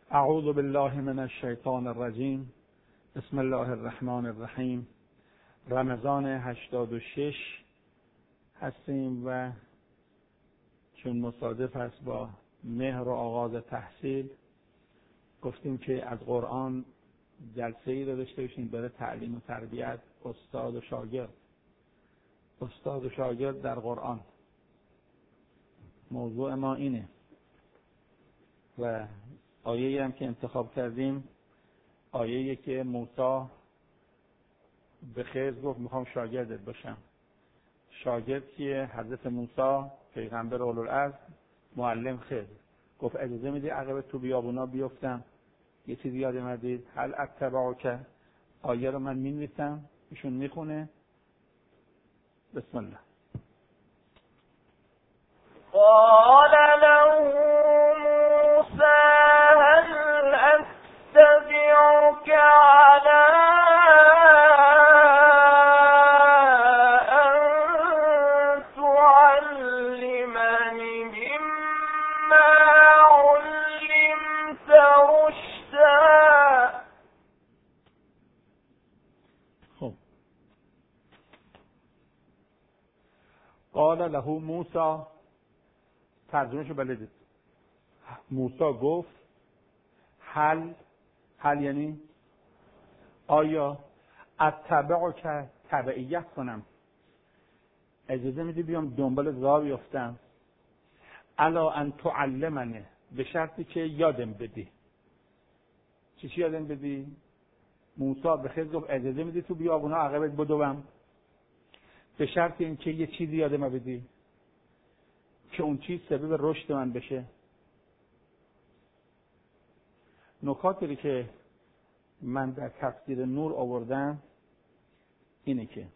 اعوذ بالله من الشیطان الرجیم. بسم الله الرحمن الرحیم. رمضان 86 هستیم و چون مصادف است با مهر و آغاز تحصیل گفتیم که از قرآن جلسه‌ای رو داشته باشیم برای تعلیم و تربیت استاد و شاگرد. استاد و شاگرد در قرآن موضوع ما اینه و آیه‌ای هم که انتخاب کردیم آیه‌ای که موسی به خضر گفت میخوام شاگردت باشم. شاگرد که حضرت موسی پیغمبر اولوالعزم معلم خضر گفت اجازه میدی عقب تو بیابونا بیفتم یه چیزی یاد اومدید هل اتبعک. آیه رو من می‌نویسم ایشون میخونه. بسم الله. قال له موسى هل أتبعك على أن تعلمني مما علمت رشدا. خب قال له موسی، ترجمهشو بلدید. موسی گفت هل یعنی آیا اتبعک تبعیت کنم، اجازه میدی بیام دنبال راه بیفتم، الا ان تعلمنی، به شرطی که یادم بدی. چی یادم بدی؟ موسی به خضر گفت اجازه میدی تو بیابونا عقبت بدوم، به شرط اینکه یه چیزی یادم بدی که اون چیز سبب رشد من بشه. نکاتی که من در تفسیر نور آوردم اینه که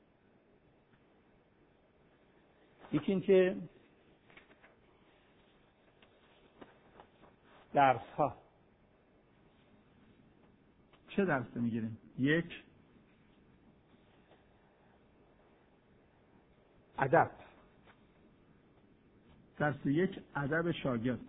یکی این که درس ها چه درسی میگیریم؟ یک، ادب. درس یک، ادب شاگرد.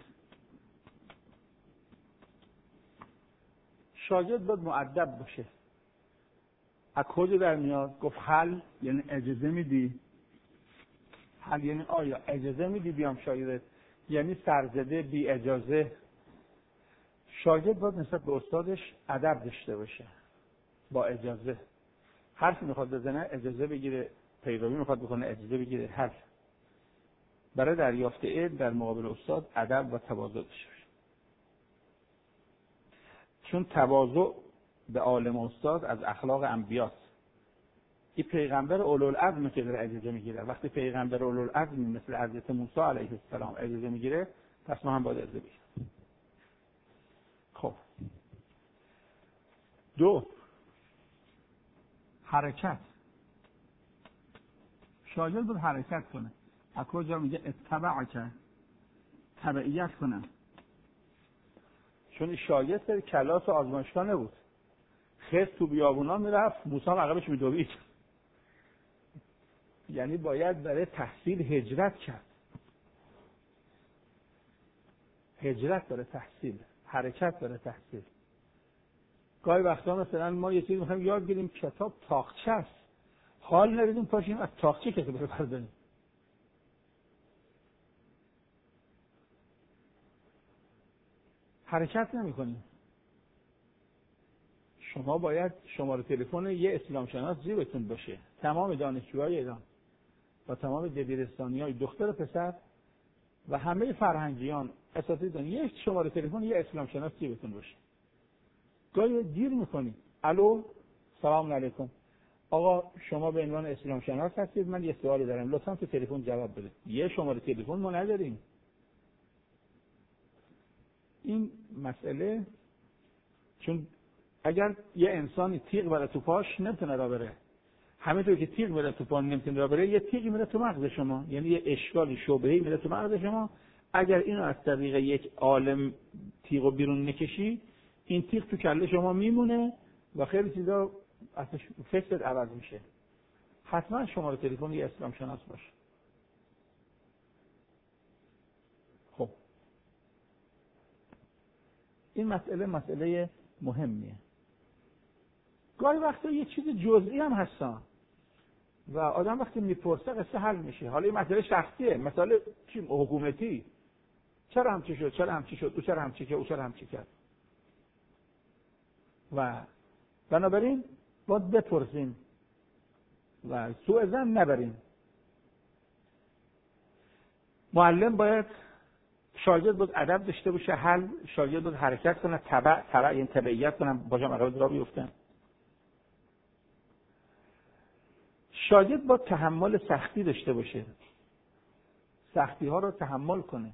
شاگرد باید مؤدب باشه. از کجا در میاد؟ گفت هل یعنی اجازه میدی. هل یعنی آیا اجازه میدی بیام شاگرد، یعنی سرزده بی اجازه. شاگرد باید نسبت به استادش ادب داشته باشه، با اجازه. حرف میخواد بزنه اجازه بگیره، پیروی میخواد بکنه اجازه بگیره. هر برای دریافت علم در مقابل استاد ادب و تواضع داشته باشه، چون تواضع به عالم استاد از اخلاق انبیاست. این پیغمبر اولوالعزم که داره اجازه میگیره. وقتی پیغمبر اولوالعزم مثل حضرت موسی علیه السلام اجازه میگیره، پس ما هم باید اجازه بگیریم. خب دو، حرکت. شاگرد باید حرکت کنه. از کجا میگه اتبعک، تبعیت کنه؟ چون شاگرد در کلاس و آزمایشگاه نبود. خضر تو بیابونا میرفت، موسی عقبش میدوید. یعنی باید برای تحصیل هجرت کرد. هجرت برای تحصیل، حرکت برای تحصیل. گاهی وقتا مثلا ما یه چیزی میخوایم یاد بگیریم، کتاب تاقچه است، حال نداریم پاشیم از تاقچه کتاب رو برداریم. حرکت نمی‌کنیم. شما باید شماره تلفن یه اسلام شناس جیبتون باشه. تمام دانشجوهای ایران و تمام دبیرستانیای دختر و پسر و همه فرهنگیان اساتید یک شماره تلفن یه اسلام شناس جیبتون باشه. گاهی دیر می‌کنید. الو، سلام علیکم. آقا شما به عنوان اسلام شناس هستید، من یه سوالی دارم، لطفاً تو تلفن جواب بدید. یه شماره تلفن ما نداریم. این مسئله، چون اگر یه انسانی تیغ بره تو پاش نمیتونه راه بره، همینطور که تیغ بره تو پا نمیتونه راه بره، یه تیغی میره تو مغز شما، یعنی یه اشکالی شبهه‌ای میره تو مغز شما. اگر اینو از طریق یک عالم تیغو بیرون نکشی، این تیغ تو کله شما میمونه و خیلی چیزا اصلا فکرت عوض میشه. حتما شماره تلفن یه اسلام شناس باشه. این مسئله مهمیه. گاهی وقتا یه چیز جزئی هم هستن و آدم وقتی میپرسه قصه حل میشه. حالا این مسئله شخصیه، مسئله حکومتی، چرا همچی شد، چرا همچی شد، او چرا همچی کرد، او چرا همچی کرد. و بنابراین باید بپرسیم و سوء ظن نبریم. معلم باید، شاگرد باید ادب داشته باشه، شاگرد باید حرکت کنه، یعنی تبعیت کنه، باشم عقب را بیفتن. شاگرد باید تحمل سختی داشته باشه، سختی ها رو تحمل کنه.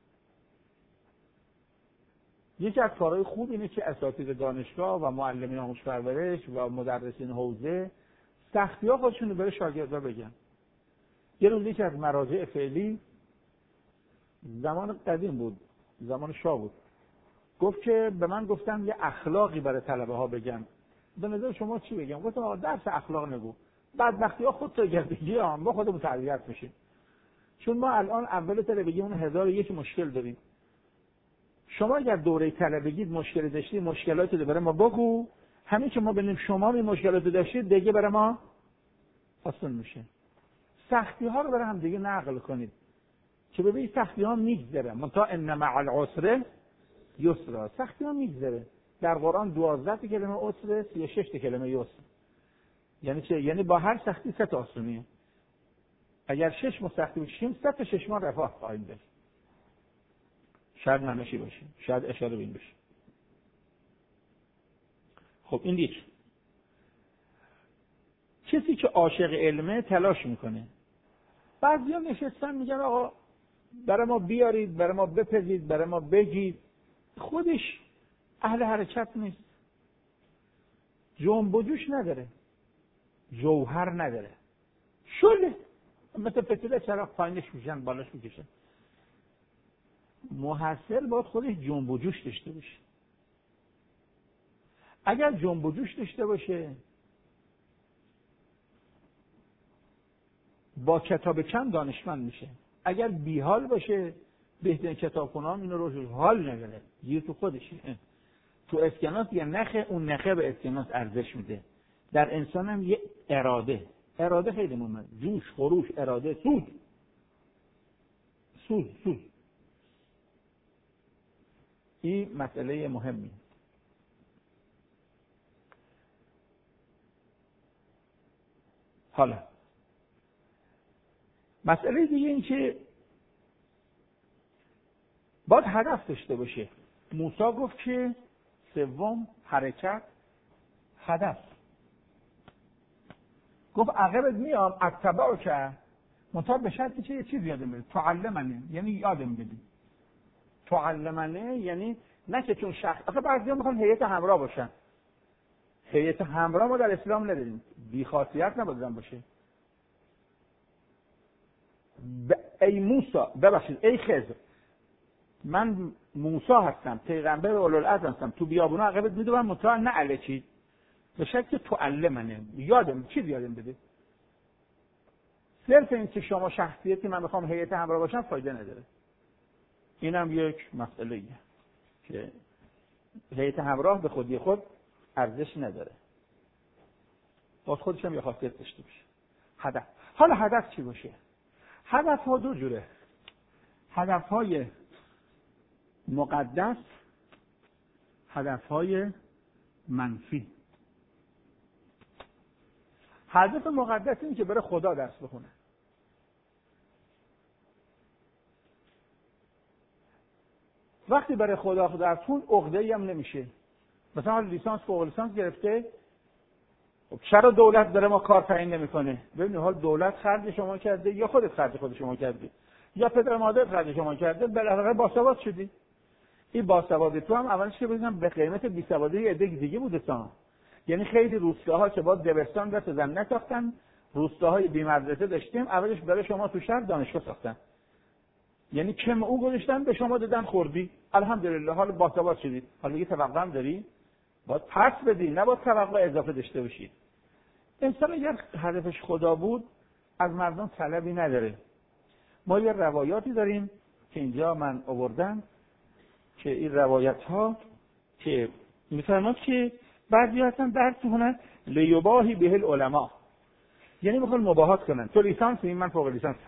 یکی از کارهای خوب اینه که اساتید دانشگاه و معلمین آموزش پرورش و مدرسین حوزه سختی ها خودشون رو برای شاگردا بگن. یه روز یکی از مراجع فعلی زمان قدیم بود، زمان شاه بود، گفت که به من گفتن یه اخلاقی برای طلبه ها بگم. به نظر شما چی بگم؟ گفتم آقا درس اخلاق نگو، بدبختی ها خودت اگر بگی ما خودمون تربیت میشیم. چون ما الان اول طلبگی اون 1001 مشکل داریم. شما اگر دوره طلبگی مشکلی داشتی، مشکلاتو برای ما بگو، همین که ما ببینیم شما این مشکلاتو داشتید دیگه برای ما آسان میشه. سختی ها رو برای هم دیگه نقل کنید که ببینید سختی ها میگذره. منتها ان مع العسر یسرا، سختی ها میگذره. در قرآن 12 کلمه عسر، 36 کلمه یسر. یعنی چه؟ یعنی با هر سختی 3 تا آسونیه. اگر 6 ما سختی بشیم 3 تا 6 ما رفاه خواهیم داشت. شاید نمشی باشه، شاید اشاره بین باشه. خب این دیگه کسی که عاشق علمه تلاش میکنه. بعضیا نشستن میگن آقا برای ما بیارید، برای ما بپزید، برای ما بگید. خودش اهل حرکت نیست، جنب و جوش نداره، جوهر نداره، شله مثل فتیله چراغ پایینش میشن بالاش میکشن. محصل باید خودش جنب و جوش داشته باشه. اگر جنب و جوش داشته باشه، با کتاب کم دانشمند میشه. اگر بیحال باشه، بهترین کتابخونه‌ها اینو رو حال نگره، گیر تو خودشه. تو اسکناس یه نخه، اون نخه به اسکناس ارزش میده. در انسان هم یه اراده خیلی مهمه. جوش، خروش، اراده، سود. این مسئله مهمی. حالا مسئله دیگه این که باید هدف داشته باشه. موسی گفت که سوم حرکت، هدف. گفت عقبت میام اتبعو که منتها به شرطی که یه چیز یادم بده، تعلمنه، یعنی یادم بدی. تعلمنه یعنی نه که چون آخه بعضیا میخوان هیئت همراه باشن. هیئت همراه ما در اسلام نداریم، بی خاصیت نباید باشه. ای موسی، ببخشید ای خضر، من موسی هستم، پیغمبر اولوالعزم هستم، تو بیابونا عقبت میدوم، منتها نه الکی، به شکل تعلمنه، یادم چیز یادم بده. صرف این که شما شخصیتی من میخوام هیئت همراه باشم فایده نداره. اینم یک مسئله که هیئت همراه به خودی خود ارزش نداره، باز خودش هم یه خاصیت داشته باشه. هدف. حالا هدف چی باشه؟ هدف ها دو جوره. هدف های مقدس، هدف های منفی. هدف مقدس اینه که برای خدا درس بخونه. وقتی برای خدا درس خون عقده‌ای هم نمیشه. مثلا لیسانس فوق لیسانس گرفته، خب چرا دولت داره ما کار تعیین نمیکنه؟ ببینید حال دولت خرج شما کرده یا خودت خرج خود شما کردی یا پدر مادر خرج شما کرده، بالاخره باسواد شدی. این باسوادی تو هم اولش که ببینم به قیمت بیسوادی یه عده دیگه بوده تا. یعنی خیلی روستاها که با دبستان دست زن نساختن، روستاهای بی‌مدرسه داشتیم، اولش برای شما تو شهر دانشگاه ساختن. یعنی کم او گذاشتن به شما دادن خوردی، الحمدلله حال باسواد شدید. حالا میگه توقع هم داری؟ باید پس بدی، نه باید توقع اضافه داشته باشید. انسان اگر هدفش خدا بود از مردم طلبی نداره. ما یه روایاتی داریم که اینجا من آوردم که این روایت ها که میفرماد که بعضی هستن درس میخونن لیباهی به العلماء، یعنی میخوان مباهات کنن. تو لیسانسی، من فوق لیسانس،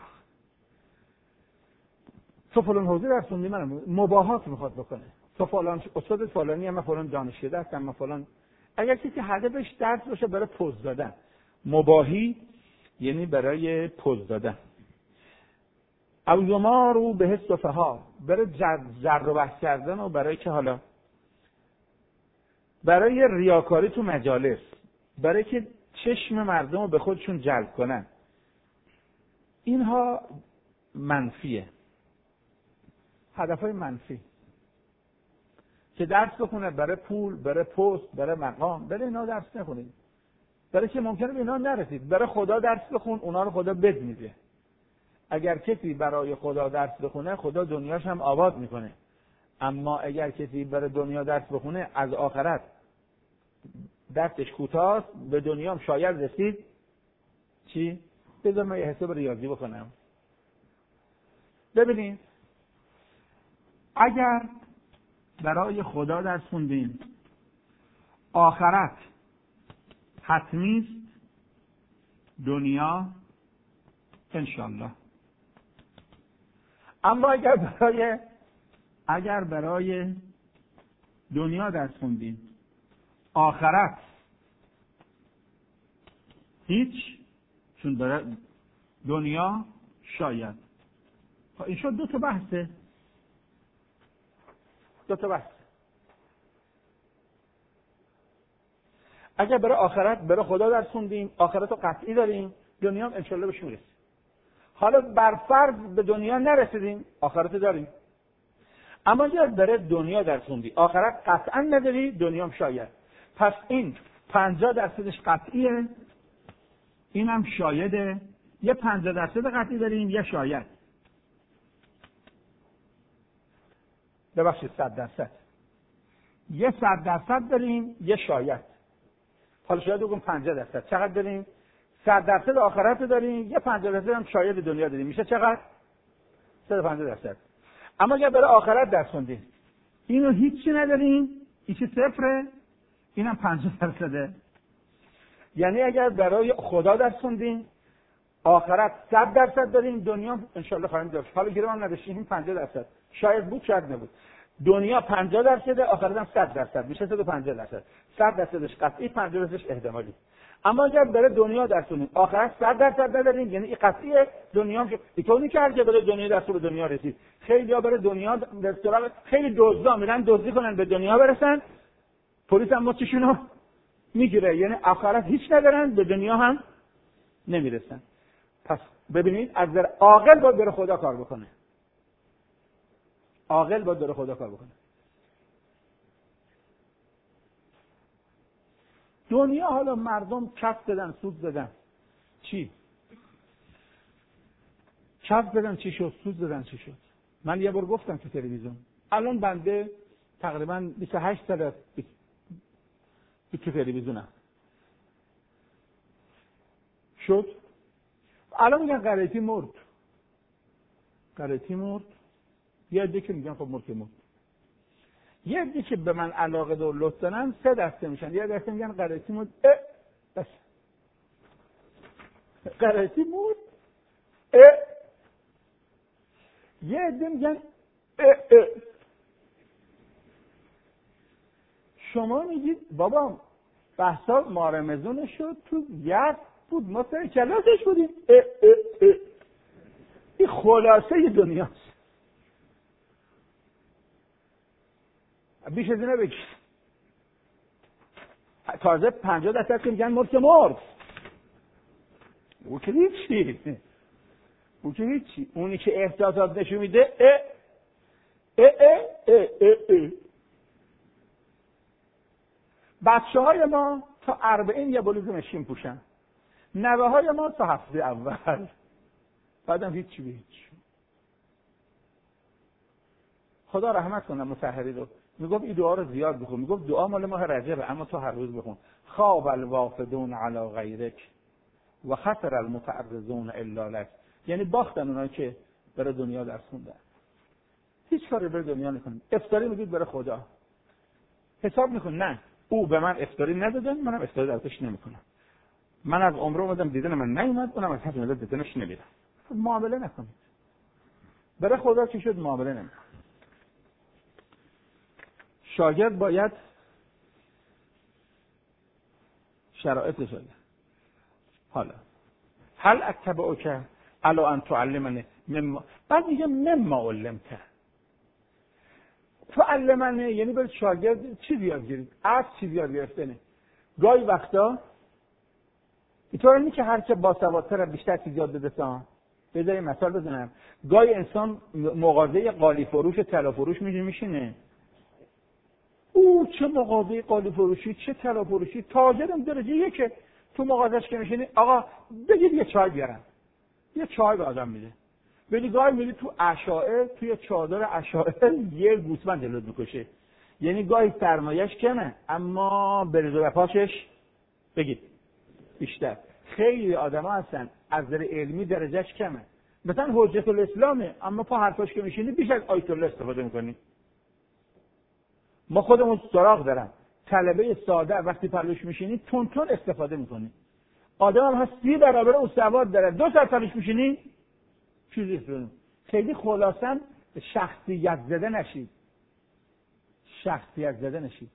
تو فلان حوزه درس خوندی، من مباهات میخواد بکنه. تو فلان استاد فلانی هم، من فلان دانشکده هستم، من فلان. اگر کسی هدفش درس باشه برای پوز دادن، مباهی یعنی برای پوز دادن. او یمارو به السفها، برای زر و بحث کردن و برای که حالا برای ریاکاری تو مجالس، برای که چشم مردم رو به خودشون جلب کنن. اینها منفیه، هدفهای منفی. که درس بخونه برای پول، برای پست، برای مقام، برای اینا درس نخونید. برای که ممکنه به اینا نرسید. برای خدا درس بخون، اونا رو خدا بد میده. اگر کسی برای خدا درس بخونه، خدا دنیاش هم آباد میکنه. اما اگر کسی برای دنیا درس بخونه، از آخرت دستش کوتاه، به دنیا هم شاید رسید. چی؟ بذار من یه حساب ریاضی بکنم. ببینید، اگر برای خدا درس خوندیم، آخرت حتمی است، دنیا انشالله. اما اگر برای دنیا درس خوندیم، آخرت هیچ، چون برای دنیا شاید. این شد دو تا بحثه. اگر برای آخرت، برای خدا درس خوندیم، آخرت رو قطعی داریم، دنیا هم انشالله بهش میرسیم. حالا بر فرض به دنیا نرسیدیم، آخرت داریم. اما اگر برای دنیا درس خوندی، آخرت قطعا نداری، دنیا هم شاید. پس این 50% قطعیه، این هم شایده. یه 50% قطعی داریم، یه شاید. ببخشید 100%. یه 100% داریم، یه شاید. حالا شاید بگم 50%. چقدر داریم؟ 100% آخرت داریم، یه 50% هم شاید دنیا داریم. میشه چقدر؟ 150%. اما اگر برای آخرت درس خوندیم، اینو هیچی نداریم، هیچی صفره، اینم 50%. یعنی اگر برای خدا درس خوندیم، آخرت 100% داریم، دنیا انشالله خواهیم داشت. حالا گیرم هم نداشتیم، 50%. شاید بود، شاید نبود. دنیا 50%، آخرت هم 100%، میشه 150%. 100%ش قطعی، 50%ش احتمالی. اما اگر برای دنیا درس خوندیم، آخرت 100% نداریم، یعنی این قطعیه، دنیا هم اینطوری کرد که برای دنیا درس به دنیا رسید. خیلی‌ها برای دنیا رستوران، خیلی دزدا میرن دزدی کنن به دنیا برسن، پلیس هم مچشونو میگیره. یعنی آخرت هیچ ندارن، به دنیا هم نمیرسن. پس ببینید، از نظر عاقل باید بره خدا کار بکنه. عاقل باید بره خدا کار بکنه. دنیا حالا مردم کف دادن، سود دادن. چی؟ کف دادن چی شد؟ سود دادن چی شد؟ من یه بار گفتم تو تلویزیون. الان بنده تقریبا 28 سال تو تلویزیونم. شد. الان میگن قرائتی مرد. قرائتی مرد. یه عده که میگن خب مرد. یه عده که به من علاقه و لطف دارن 3 دسته میشن. یه دسته میگن قرائتی مرد. بس. قرائتی مرد. یه عده میگن شما میگید بابا بحثا مارمزون شد، تو یاد بود، ما سر کلاسش بودیم. این خلاصه دنیاست. بیش از اینه بگید. تازه 50% که میگن مرد. او که هیچی. اونی که احساسات نشون میده بچه های ما تا 40 یه بلوز مشکین پوشن. نوه های ما تا هفته اول. بعدم هیچی به هیچ. خدا رحمت کنه مطهری رو. میگفت این دعا رو زیاد بخون. میگفت دعا مال ماه رجبه، اما تو هر روز بخون. خواب الوافدون علی غیرک و خسر المتعرضون الا لک. یعنی باختن اونایی که برای دنیا درس خوندن. هیچ کاری برای دنیا نکنید. افطاری میگید برای خدا. حساب میکنه نه او به من افتاری ندادن، منم افتاری ازش نمیکنم. من از عمره اومدم دیدن من نیومد، اونم از حد مدد دیدنش نمیرم. معامله نکنید. برای خدا چی شد معامله نمیکنه. شاگرد باید شرایطش رو حالا هل اتبعک علی ان تعلمنی مما، بعد میگه مما علمته. تعلمنی یعنی برای شاگرد چی یاد گرفت؟ از چی یاد گرفتنه. گاهی وقتا اینطور نیست که هر چه باسوادتر بیشتر چیز یاد بده سام. بذاریم مثال بزنم. گاهی انسان مغازه قالی فروش و طلا فروش میشینه. او چه مغازه قالی فروشی، چه طلا فروشی، تاجرم درجه یکه. تو مغازش که میشینی آقا بگید یه چای بیارم. یه چای به آدم میده. ولی گاهی میری تو اشاعه، توی چادر اشاعه یه گوسفند جلوت میکشه. یعنی گاهی سرمایه‌اش کمه اما برز و پاشش بگید بیشتر. خیلی آدما هستن از نظر علمی درجهش کمه. مثلا حجت الاسلامه اما پا حرفاش که میشینی بیش از آیت الله استفاده میکنی. ما خودمون سراغ دارم. طلبه ساده وقتی پلوش میشینی تون استفاده میکنی. آدم هم هست 30 برابر اون سواد داره. 2 ساعت پلوش میشینی چیزی است. خیلی خلاصا شخصیت زده نشید. شخصیت زده نشید.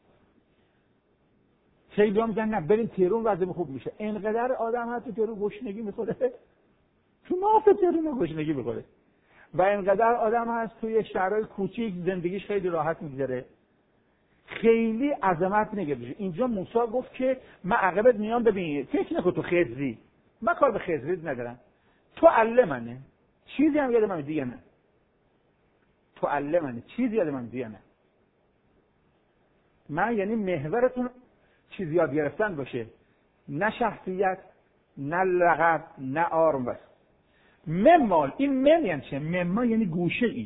خیلی هم میگن نه بریم تهران وضع خوب میشه. اینقدر آدم هست تو تهران گشنگی میخوره. تو ناف تهران گشنگی میخوره. و اینقدر آدم هست توی شهرهای کوچیک زندگیش خیلی راحت میگذره. خیلی عظمت نگرفته. اینجا موسی گفت که من عقبت میام ببین. فکر نکن تو خضری. من کار به خضری ندارم. تو علمنه. چیزی هم یاد من دیگه نه. تو علمنه. چیزی یاد من دیگه نه. من یعنی محورتون چیز یاد گرفتن باشه. نه شخصیت، نه لقب، نه آرم بس. ممال این مم یعنی چه؟ مما یعنی گوشه ای.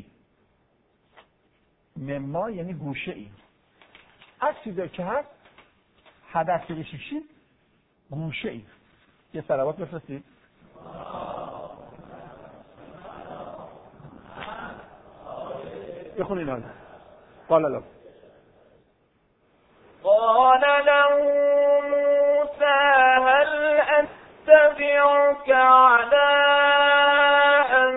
مما یعنی گوشه ای. از چیزایی که هست هدف بشید گوشه ای. یه صلوات بفرستید. بخونید حالا. قال له موسى هل أتبعك على أن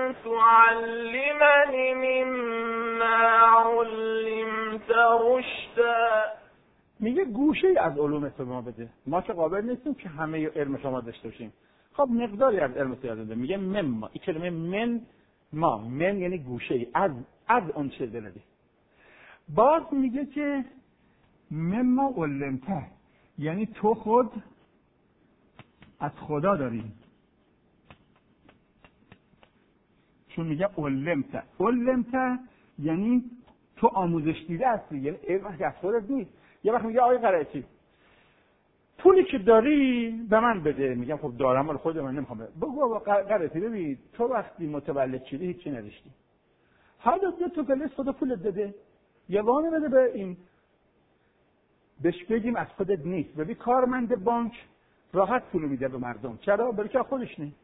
تعلمني مما علمت رشدا. میگه گوشه ای از علوم تو ما بده. ما که قابل نیستیم که همه علم شما داشته باشیم. خب مقداری از علم تو یاد بده. میگه مما. این کلمه من ما من یعنی گوشه ای از اون چه دلدی. باز میگه که مما علمته یعنی تو خود از خدا داری. چون میگه علمته یعنی تو آموزش دیده هستی. یعنی علم که از خودت نیست. یه وقت میگه آقای قرائتی پولی که داری به من بده. میگم خب دارم ولی خود من نمیخوام. بگو قرائتی ببین تو وقتی متولد شدی هیچی نداشتی. حالا تو پلیس خدا پولت داده. یه وانه بده به این. بهش بگیم از خودت نیست. ببین کارمند بانک راحت پول میده به مردم. چرا؟ برای که خودش نیست.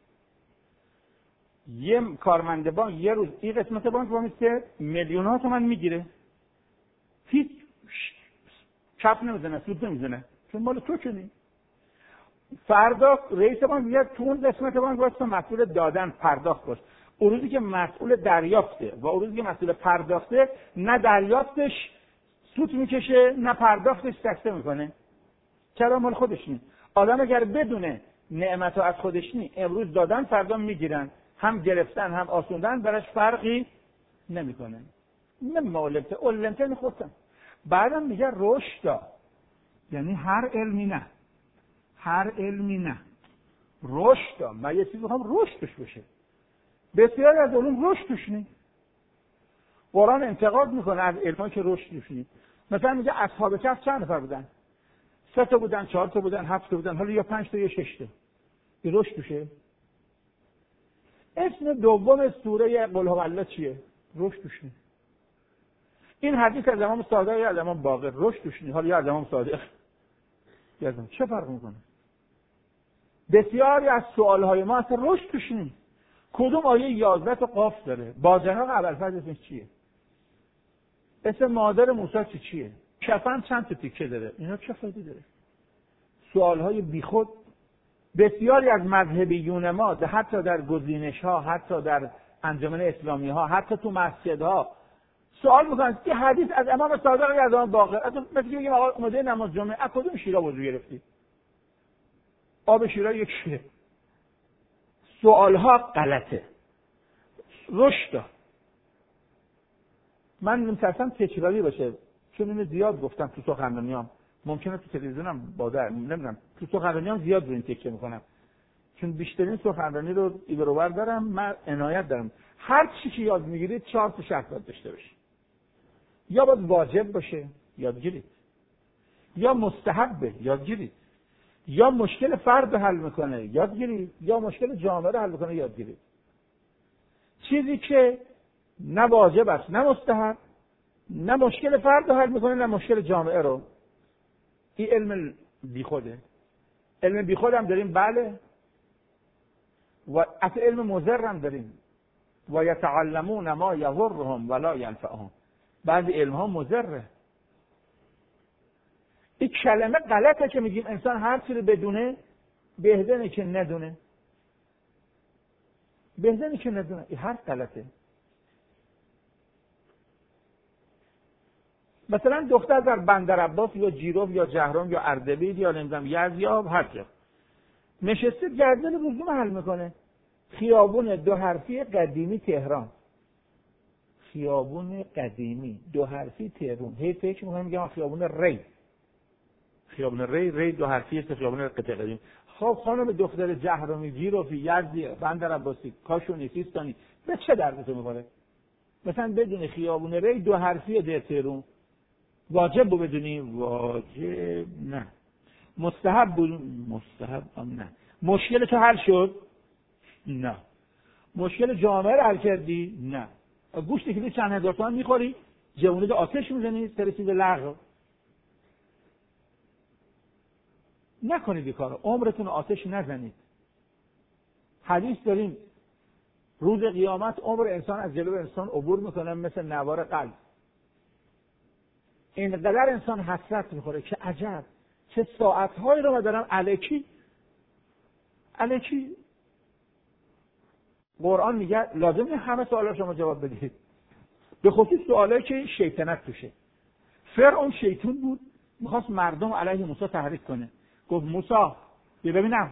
یه کارمند بانک یه روز این قسمت بانک با میسته میلیون‌ها تومان میگیره. هیچ چپ نمیزنه، سود نمیزنه. چون مال تو کنی. فردا رئیس بانک میگه تو اون قسمت بانک واسه مسئول دادن پرداخت باش. اون روزی که مسئول دریافته و اون روزی که مسئول پرداخته نه دریافتش سود میکشه نه پرداختش تکسه میکنه. چرا؟ مال خودش نیست. آدم اگر بدونه نعمتو از خودش نیست امروز دادن فردا میگیرن. هم گرفتن هم آسوندن براش فرقی نمیکنه. مما علمته میخواستم. بعدم میگه رشد یعنی هر علمی نه. هر علمی نه. رشد من یه چیزی میخوام رشدش بشه. بسیاری از علوم رشد توش نیست. قرآن انتقاد میکنه از علمایی که رشد توش نیست. مثلا میگه اصحاب کهف چند نفر بودن؟ 3 تا بودن، 4 تا بودن، 7 تا بودن، حالا یا 5 تا یا 6 تا. این رشد توشه؟ اسم دوم سوره قل هو الله چیه؟ رشد توش نیست. این حدیث از امام صادق یا از امام باقر رشد توش نیست. حالا یا از امام صادق یا از امام چه فرق میکنه؟ بسیاری از سوالهای ما اصلا رشد توش نیست. کدوم آیه 11 تا قاف داره؟ باجناق ابوالفضل اسمش چیه؟ اسم مادر موسی چیه؟ کفن چند تا تیکه داره، اینا چه فایده داره؟ سوالهای بیخود. بسیاری از مذهبیون ما حتی در گزینش‌ها، حتی در انجمن اسلامی‌ها، حتی تو مسجدها سوال میکنن که حدیث از امام صادق یا از امام باقر، مثلا بگیم آقا اومده نماز جمعه از کدوم شیرا وضو گرفتی؟ آب شیرا یک شیره. سوالها غلطه. رشد. من می‌ترسم تکراری باشه، چون اینو زیاد گفتم تو سخنرانیام، ممکنه تو تلویزیونم نمیدونم، تو سخنرانیام زیاد رو این تکیه میکنم، چون بیشترین سخنرانی رو ایبروبر دارم، من عنایت دارم هر چی که یاد میگیرید 4 تا شرط باید داشته باشه. یا باید واجب باشه، یاد گیرید. یا مستحبه، یاد گیرید. یا مشکل فرد حل میکنه، یاد گیرید. یا مشکل جامعه رو حل میکنه، یاد گیرید. چیزی که نه واجب است، نه مستحب، نه مشکل فرد رو حل میکنه، نه مشکل جامعه رو، این علم بیخوده. علم بیخود هم داریم، بله، و اصلا علم مضر هم داریم. و یتعلمون ما یضرهم ولا ینفعهم. بعضی علم ها مضره. این کلمه غلطه که میگیم انسان هر چی رو بدونه بهتره که ندونه. بهتره که ندونه. این حرف غلطه. مثلا دختر در بندرعباس یا جیرو یا جهرم یا اردبیل یا نمیدونم یزد هر جا نشسته گردن رزومه حل میکنه. خیابون 2 حرفی قدیمی تهران. خیابون قدیمی 2 حرفی تهران. هی فکر میکنم میگم خیابون ری. خیابون ری 2 حرفی است، خیابون قطعه قدیم. خب خانم دختر جهرمی، جیروفی، یزدی، بندرعباسی، کاشونی، سیستانی به چه دردتون میخوره؟ مثلا بدون خیابون ری 2 حرفی ده تهران. واجب بود بدونی؟ واجب نه. مستحب بود؟ مستحب هم نه. مشکل تو حل شد؟ نه. مشکل جامعه رو حل کردی؟ نه. گوشتی که چند هزار تومان میخوری، جوونید آتش میزنی، ترسید لغو. نکنید این کارو. عمرتون آتش نزنید. حدیث داریم روز قیامت عمر انسان از جلو انسان عبور میکنه مثل نوار قلب. اینقدر انسان حسرت میخوره که عجب چه ساعتهایی رو ما دارم الکی قرآن میگه لازم نیست همه سوالا شما جواب بدید، به خصوص سوالایی که شیطنت توشه. فرعون شیطون بود، میخواست مردم علیه موسی تحریک کنه. گفت موسی ببینم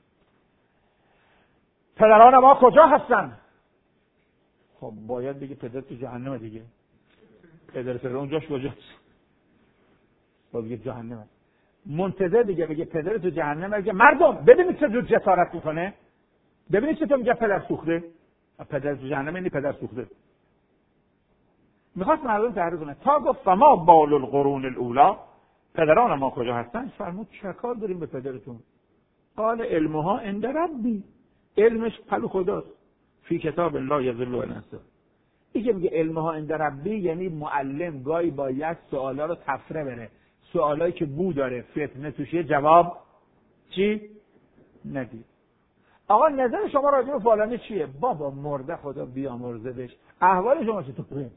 پدران ما کجا هستن؟ خب باید بگه پدر تو جهنم دیگه. پدر فرعون جاش کجاست؟ باید بگه جهنم. منتظر دیگه بگه پدر تو جهنم، بگه مردم ببینید چه جور جسارت میکنه، ببینید چطور میگه پدر سوخته. پدر تو جهنم یعنی پدر سوخته. میخواست مردم تحریک کنه تا گفت فما بال القرون الاولا، پدران ما کجا هستن؟ فرمود چه کار داریم به پدرتون؟ قال علمها عند ربی، علمش پلو خداست، فی کتاب لا یضل ولا ینسى. این که میگه علمها عند ربی یعنی معلم گاهی باید سوالا رو تفره بره، سوالایی که بو داره فتنه توشه جواب چی ندید. آقا نظر شما راجع به فلانی چیه؟ بابا مرده خدا بیامرزه بهش، احوال شما چطوره؟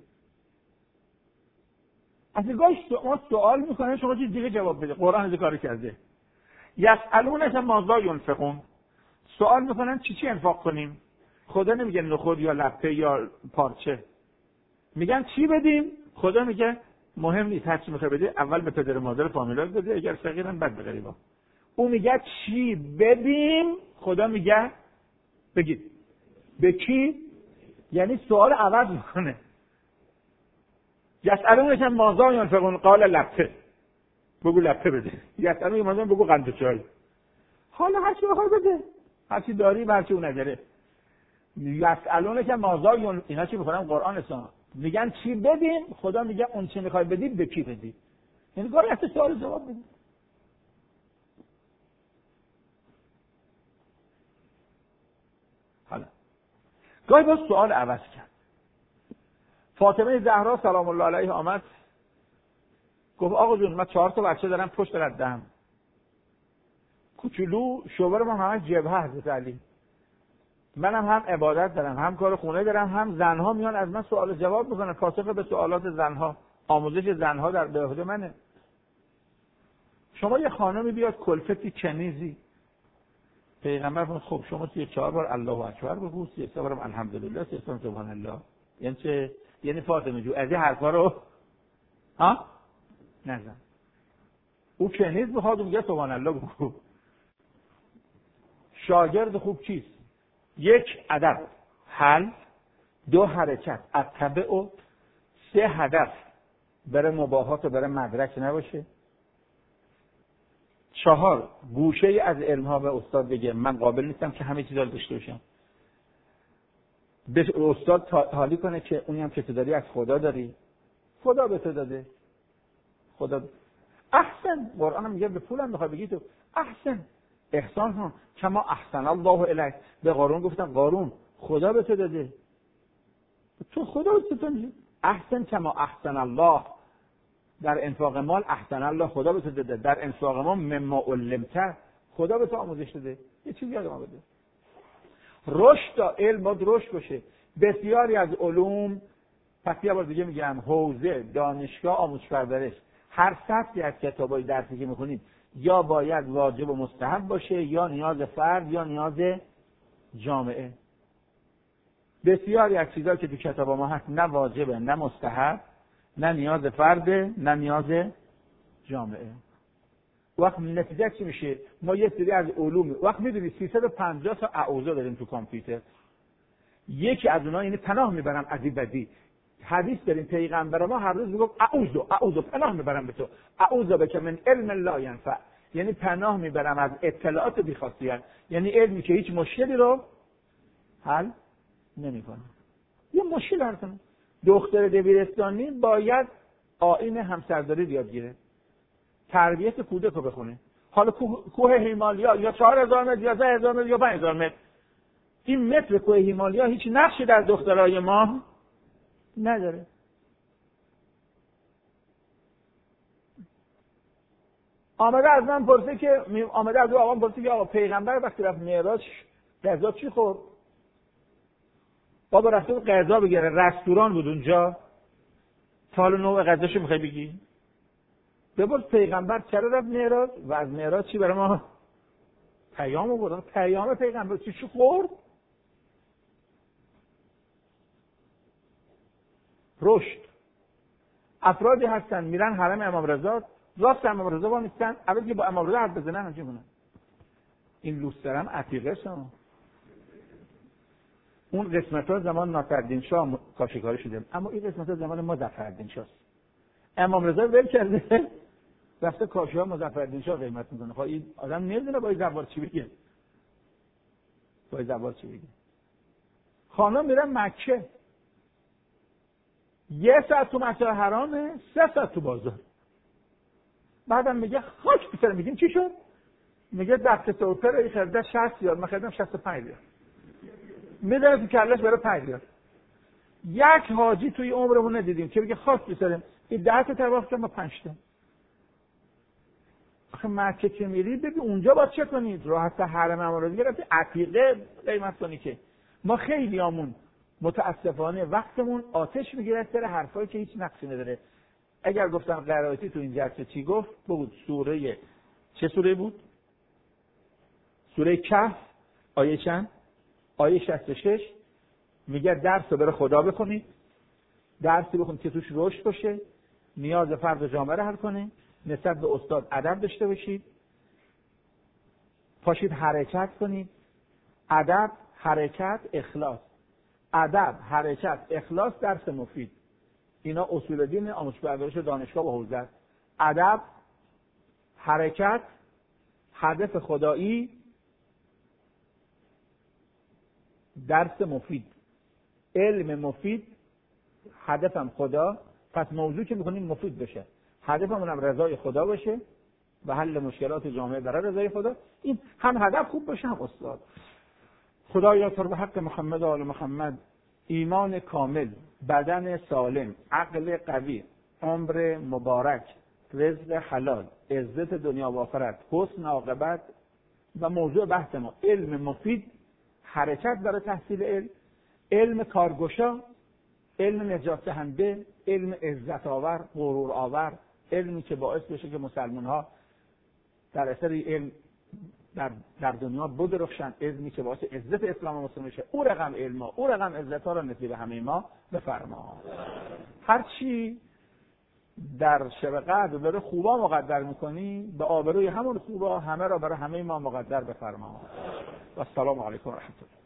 اصلا گاهی شما سوال میکنه شما چیز دیگه جواب بده. قرآن از کاری کرده. یسألونک ماذا ینفقون، سوال میکنن چی انفاق کنیم؟ خدا نمیگه نخود یا لپه یا پارچه، میگن چی بدیم؟ خدا میگه مهم نیست، هر چی میخوای بده اول به پدر مادر فامیلات بده، اگر فقیرن بعد به غریبا. اون میگه چی بدیم؟ خدا میگه بگید. به کی؟ یعنی سوال عوض میکنه. یسألونک ماذا ینفقون قال لپه، بگو لپه بده. یسألونک ماذا، بگو قند و چای. حالا هر چی بخوای بده، هر چی داری هر چی اون نداره. یسألونک ماذا اینا چی میخونن قرآن اسلام میگن چی بدیم؟ خدا میگه اون چی میخوای بدید به کی بدید. یعنی گاهی از سوال جواب بدید. حالا گاهی باز سوال عوض کرد. فاطمه زهرا سلام الله علیها آمد گفت آقا جون من 4 تا بچه دارم پشت ردم، کوچولو شوهر ما همه جبهه حضرت علی، منم هم عبادت دارم هم کار خونه دارم، هم زنها میان از من سوال جواب میکنن، پاسخ به سوالات زنها. آموزش زنها در به عهده منه. شما یه خانمی بیاد کلفتی کنیزی، پیغمبر فرمود خب شما 4 بار الله اکبر بگو، 3 بارم الحمدلله، 3 بارم سبحان الله. یعنی چه؟ یعنی فاطمه جو از این حرفا رو نزن. او کنیز بخواد میگه سبحان الله بگو. شاگرد خوب چیست؟ 1 ادب، حل، 2 حرکت، اتبع، و 3 هدف، بره مباحات و بره مدرک نباشه. 4 گوشه ای از علمها به استاد بگه من قابل نیستم که همه چیزا رو داشته باشم. به استاد حالی کنه که اونی هم که تو داری از خدا داری، خدا به تو داده. خدا احسن، قرآن میگه به پولم میخوای بگی تو احسن، احسان کن کما احسن الله الیک. به قارون گفتم قارون خدا به تو داده، تو خدا به تو میگی احسن کما احسن الله. در انفاق مال احسن الله، خدا به تو داده. در انفاق ما مما علمت، خدا به تو آموزش داده. یه چیزی یاد ما بده. رشد تا علم باید رشد باشه. بسیاری از علوم، پس یه بار دیگه میگم، حوزه دانشگاه آموزش پرورش، هر سطحی از کتابای درسی که میخونیم یا باید واجب و مستحب باشه، یا نیاز فرد، یا نیاز جامعه. بسیاری از چیزایی که تو کتاب ما هست نه واجبه، نه مستحب، نه نیاز فرده، نه نیاز جامعه. وقت نتیجه چی میشه؟ ما یه سری از علوم، وقت میدونی 350 تا اعوذ داریم تو کامپیوتر. یکی از اونها یعنی پناه میبرم از این بدی. حدیث داریم پیغمبر ما هر روز میگفت اعوذ پناه میبرم به تو، اعوذ بک من علم لا ینفع، یعنی پناه میبرم از اطلاعات بی‌خاصیت، یعنی علمی که هیچ مشکلی رو حل نمیکنه. یه مشکل حل کنه. دختر دبیرستانی باید آیین همسرداری یاد گیره، تربیت کودک رو بخونه. حالا کوه هیمالیا یا 4000 متر یا 10000 متر یا 5000 متر، این متر کوه هیمالیا هیچ نقشی در دخترای ما نداره. آمده از من پرسه که آمده از آقام پرسه که آقا پیغمبر وقتی رفت معراج غذا چی خورد؟ بابا رفته بود غذا بگیره، رستوران بود اونجا. تا حالا نوع غذاشو میخوای بگی؟ بپرس پیغمبر چرا رفت معراج و از معراج چی برای ما پیام آورد؟ پیام پیغمبر چی خورد؟ رشد. افرادی هستن میرن حرم امام رضا، راست امام رضا با نیستن، اول که با امام رضا حرف بزنن همچین کنن. این لوسترم عتیقه شما. اون قسمت ها زمان ناصرالدین شاه کاشیکاری شده، اما این قسمت ها زمان مظفرالدین شاه. امام رضا ول کرده رفته کاشی ها مظفرالدین شاه قیمت میکنه. خب این آدم نمیدونه با این زبان چی بگه. خانم میرن مکه، 1 ساعت تو مسجد حرامه، 3 ساعت تو بازار. بعدم میگه خاک بیسر. میگیم چی شد؟ میگه دست سوپر ای خرده 60 ریال، من خریدم 65 ریال. میدونه تو کلش برای 5 ریال. یک حاجی توی عمرمون ندیدیم که بگه خاک بیسریم این 10 تا طواف کنم 5 تا. آخه مکه که میری ببین اونجا باید چه کنید؟ راحت حرم امام گرفتی عتیقه قیمت کنی. که ما خیلیامون متاسفانه وقتمون آتش میگیره سر حرفایی که هیچ نقصی نداره. اگر گفتم قرائتی تو این جلسه چی گفت؟ بود سوره، چه سوره بود؟ سوره کهف آیه چند؟ آیه 66 میگه درس رو برای خدا بخونید، درسی بخونید که توش رشد باشه، نیاز فرد و جامعه رو حل کنه، نسبت به استاد ادب داشته باشید، پاشید حرکت کنید. ادب، حرکت، اخلاص. ادب، حرکت، اخلاص، درس مفید. اینا اصول دین آموزش پرورش دانشگاه و حوزه است. ادب، حرکت، هدف خدایی، درس مفید. علم مفید، هدفم خدا. پس موضوع که می‌کنیم مفید بشه، هدفمون هم رضای خدا باشه و حل مشکلات جامعه برای رضای خدا. این هم هدف خوب باشه هم استاد. خدایا تو به حق محمد و آل محمد ایمان کامل، بدن سالم، عقل قوی، عمر مبارک، رزق حلال، عزت دنیا و آخرت، حسن عاقبت و موضوع بحث ما علم مفید، حرکت برای تحصیل علم، علم کارگشا، علم نجات دهنده، علم عزت آور، غرور آور، علمی که باعث بشه که مسلمان ها در اثر علم در دنیا بدرخشن، علمی که باعث عزت اسلام و مسلمان شه. او رقم علم ها، او رقم عزت ها را نصیب همه ما بفرما. هر چی در شب قدر برای خوبا مقدر میکنی، به آبروی همون خوبا همه را برای همه ما مقدر بفرما. و السلام علیکم و رحمت الله.